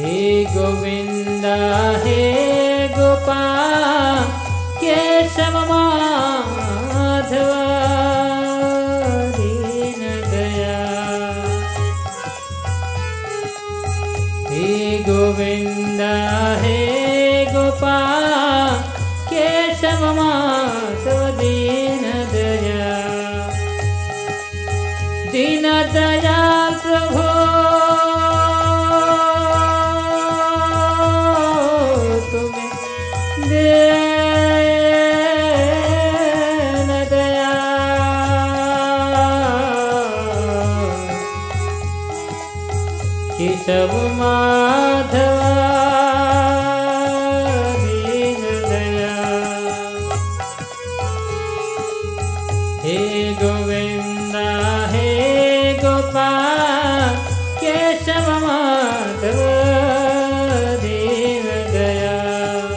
हे गोविंद हे गोपाल केशव माधव दीन दयाल। हे गोविंद हे गोपाल केशव माधव दीन दयाल। दीन दयाल प्रभु केशव माधव दीन दयाल। हे गोविंद हे गोपाल केशव माधव दीन दयाल।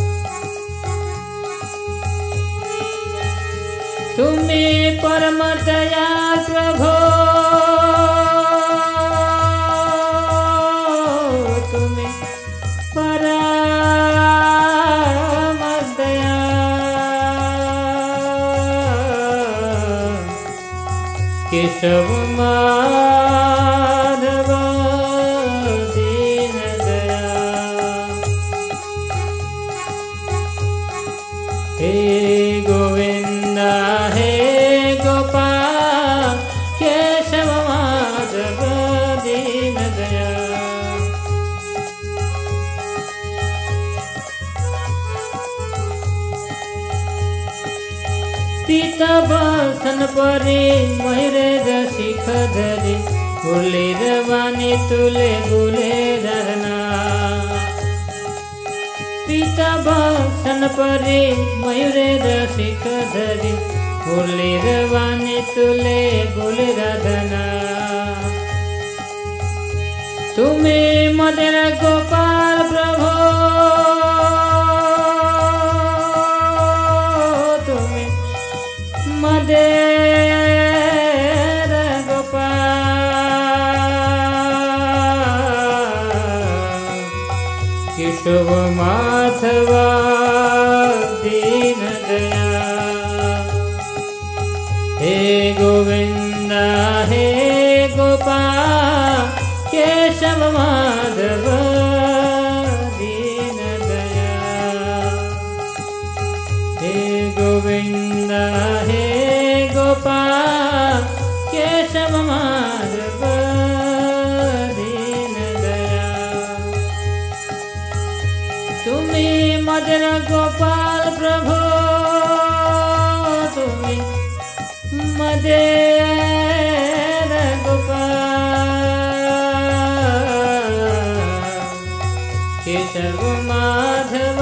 तुम्ही परम दयाल प्रभु, केशव माधव दीन दयाल। हे गोविंद हे गोपाल केशव माधव दीन दयाल। पीताम्बर परी मयूरे शिख धरी, गुलेर वाणी तुले गुलेर रना। पीताम्बर परी मयूरे शिख धरी, गुलेर वाणी तुले गुलेर रना। तुम्हें मदर गोपाल प्रभु, मदेर गोपाल केशव माधव दीन दयाल। हे गोविंद हे गोपाल केशव माधव दीन दयाल। हे गोविंद हे गोपाल केशव माधव दीन दयाल। तुम्ही मदर गोपाल प्रभु, तुम्ही मदेर गोपाल केशव माधव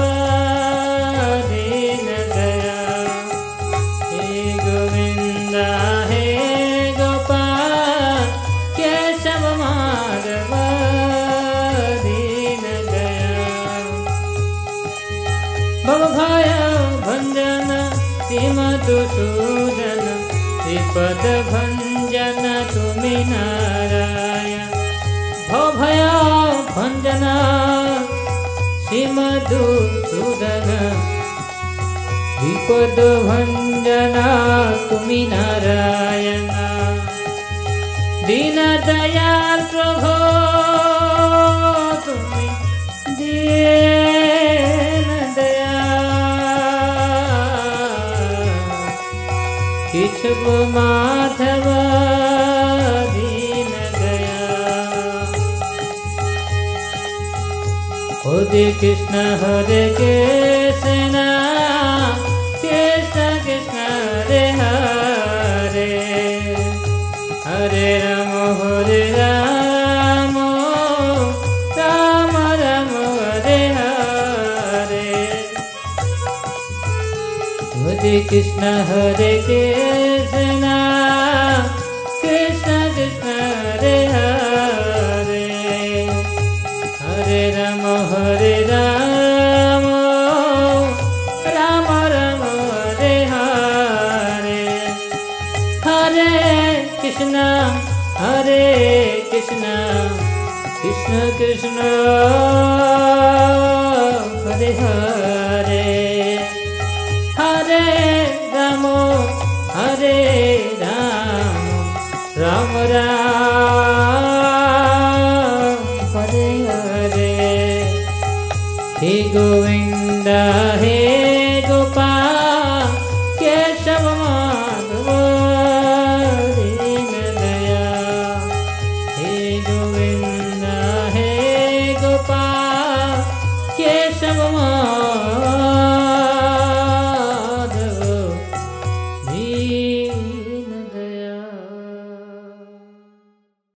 दीन दयाल। हे गोविंद हे गोपाल केशव माधव दीन दयाल। भवभय भंजन श्रीमधुसूदन, श्रीपद भंजन तुम्ही नारायण। भवभय भंजन श्रीमधुसूदन, श्रीपद भंजन तुम्ही नारायण। दीन दयाल प्रभु तुम्ही दीन दयाल। केशव माधव दीन दयाल। हरे कृष्ण कृष्ण कृष्ण कृष्ण हरे हरे, हरे राम राम राम हरे हरे। हरे कृष्ण कृष्ण कृष्ण कृष्ण हरे हरे, हरे राम राम राम राम हरे हरे। हरे कृष्ण कृष्ण कृष्ण हरे हरे हरे राम हरे राम राम राम हरे हरे हे गोविंद हे गोपाल केशव माधव दीन दया हे गोविंद